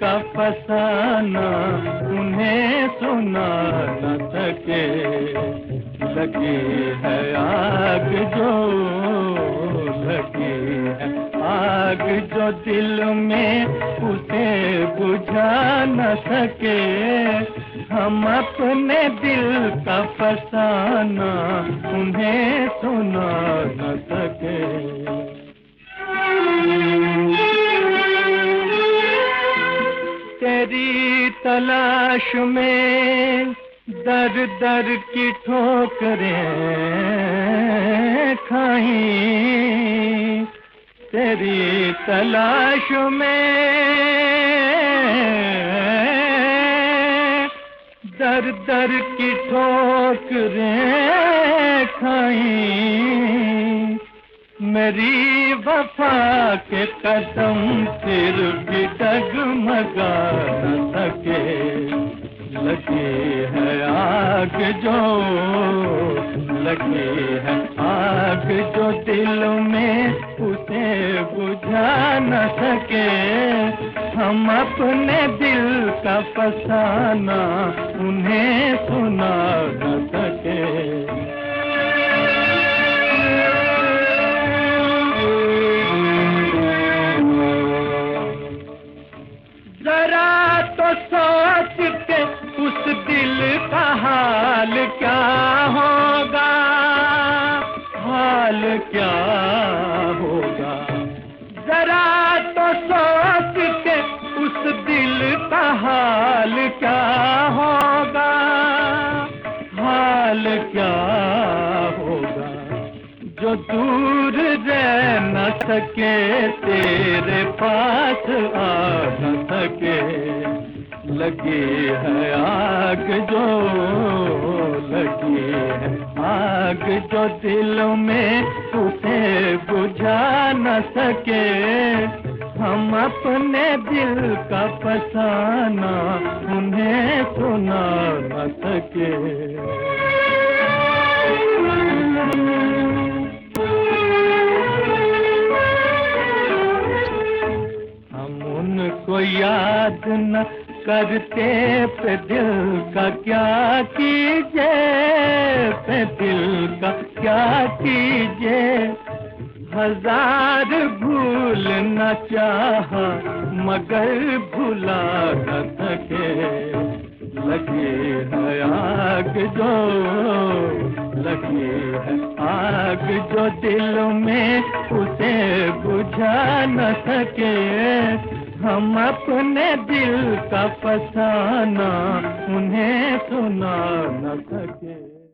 का फसाना उन्हें सुना न सके। लगी है आग जो लगी है आग जो दिल में उसे बुझा न सके। हम अपने दिल का फसाना उन्हें सुना न सके। तेरी तलाश में दर दर की ठोकरें खाई। तेरी तलाश में दर दर की ठोकरें खाई। मेरी वफा के कदम फिर भी डगमगा न सके। लगी है आग जो लगी है आग जो दिल में उसे बुझा न सके। हम अपने दिल का फसाना उन्हें सुना न सके। जरा तो सोच के उस दिल का हाल क्या होगा। हाल क्या होगा। जरा तो सोच के उस दिल का हाल क्या होगा। हाल क्या होगा। जो दूर रह न सके तेरे पास आ न सके। लगी है आग जो लगी है आग जो दिल में उसे बुझा न सके। हम अपने दिल का फसाना उन्हें सुना न सके। उनको याद न करते पे दिल का क्या कीजिए। पे दिल का क्या कीजिए। हजार भूल न चाहा मगर भुला न सके। लगी है आग जो लगी है आग जो दिल में उसे बुझा न सके। हम अपने दिल का फसाना उन्हें सुना न सके।